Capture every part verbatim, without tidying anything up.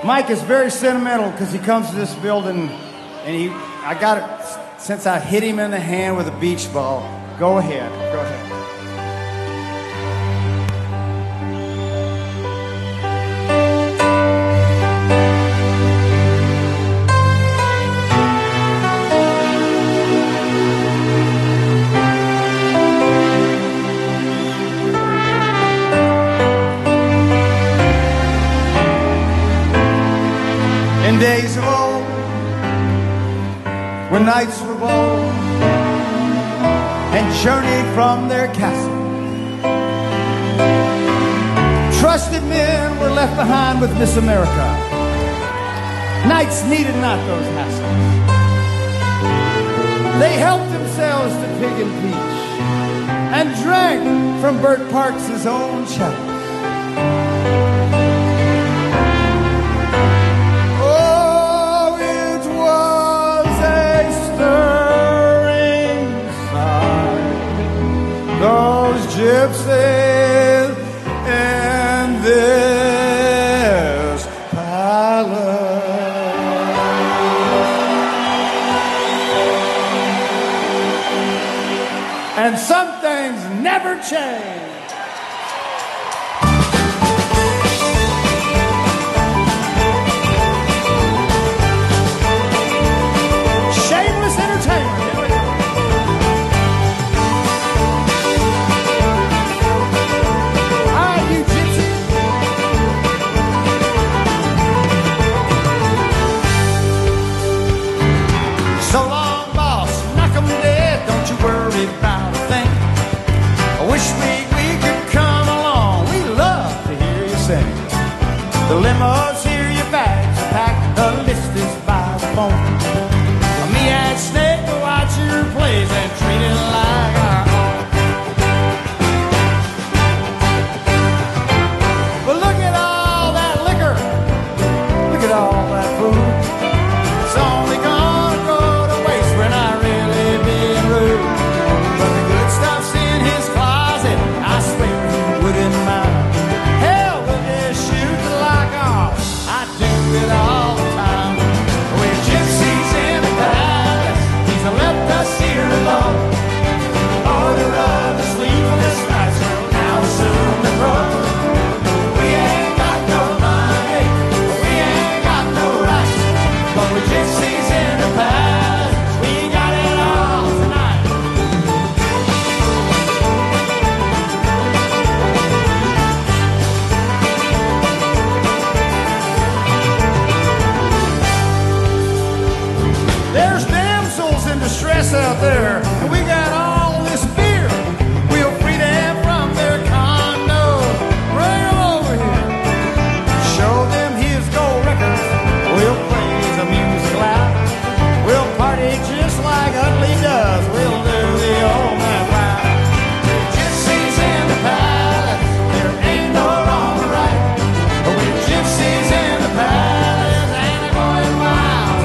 Mike is very sentimental because he comes to this building and he, I got it since I hit him in the hand with a beach ball. Go ahead, go ahead. In days of old, when knights were bold and journeyed from their castle, trusted men were left behind with Miss America. Knights needed not those hassles. They helped themselves to pig and peach and drank from Bert Parks' own chalice. Those gypsies in this palace. And some things never change. Shameless entertainment. The limos, here your bags are packed, the list is by the phone. Me and Snake to watch your plays and treat it like our own. But look at all that liquor, look at all that food. It's only gonna go to waste when I really been rude. But the good stuff's in his closet, I swear he wouldn't mind. Hell, but just shoot the lock off, I do it all the time. We're gypsies in the palace, he's left us here alone. Order of the sleepless nights will now soon be broken. We ain't got no money, we ain't got no rights, but we're gypsies in the palace, we got it all tonight. There's damsels in distress out there, and we got all this beer. We'll free them from their condo, bring them over here, show them his gold records. We'll play the music loud, we'll party just like Utley does. We'll do the old man round. We're gypsies in the palace, there ain't no wrong or right. We're gypsies in the palace, and they're going wild.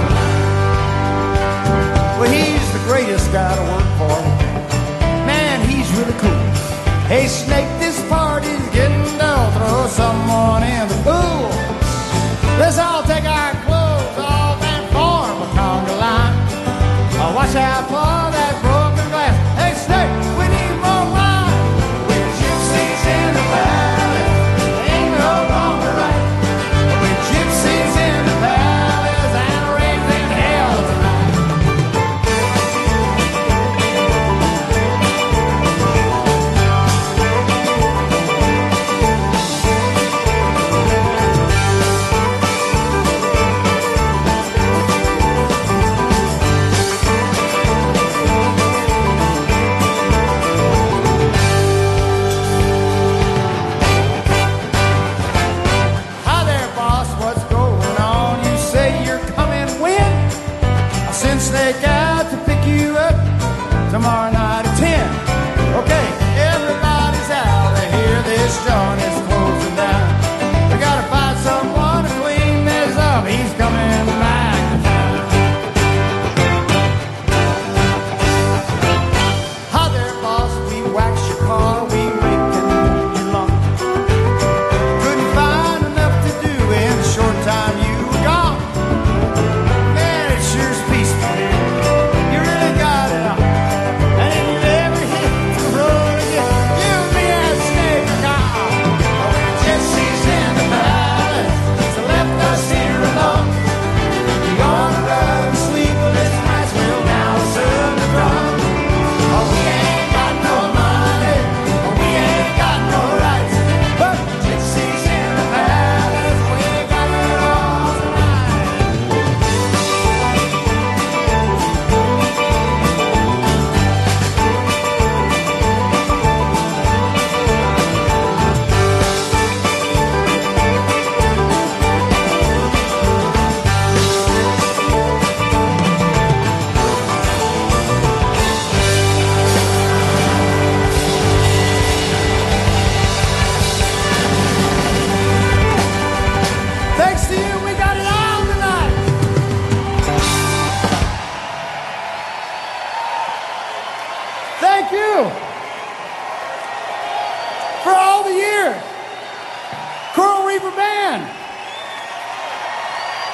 Well, he's the greatest guy to work for. Man, he's really cool. Hey, Snake, this party's getting dull. Throw someone in the pool. Let's all take our clothes off and form a conga line. Oh, watch out for that broken glass. Hey, Snake, we need more wine. We're gypsies in the palace, ain't no wrong or right. We're gypsies in the palace, and raising hell tonight.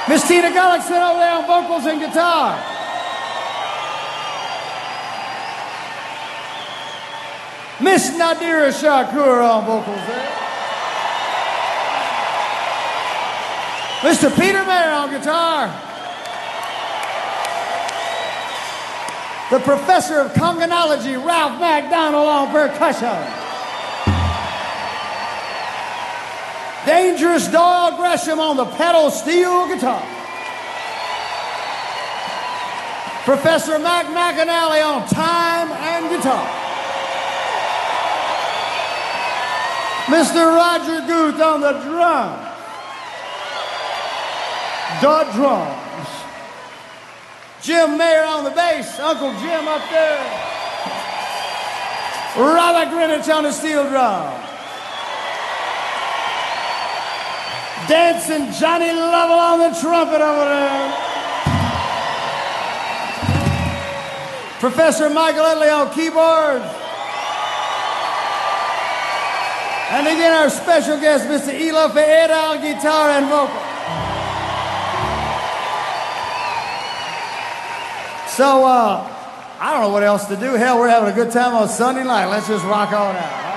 Miss Tina Gullickson over there on vocals and guitar. Miss Nadira Shakur on vocals there. Mister Peter Mayer on guitar. The professor of conganology, Ralph MacDonald on percussion. Dangerous Doyle Gresham on the pedal steel guitar. Professor Mac McAnally on time and guitar. Mister Roger Guth on the drums. The drums. Jim Mayer on the bass, Uncle Jim up there. Robert Greenwich on the steel drum. Dancing Johnny Lovell on the trumpet over there. Professor Michael Utley on keyboards. And again, our special guest, Mister Elo Ferreira on guitar and vocal. So, uh, I don't know what else to do. Hell, we're having a good time on Sunday night. Let's just rock on out.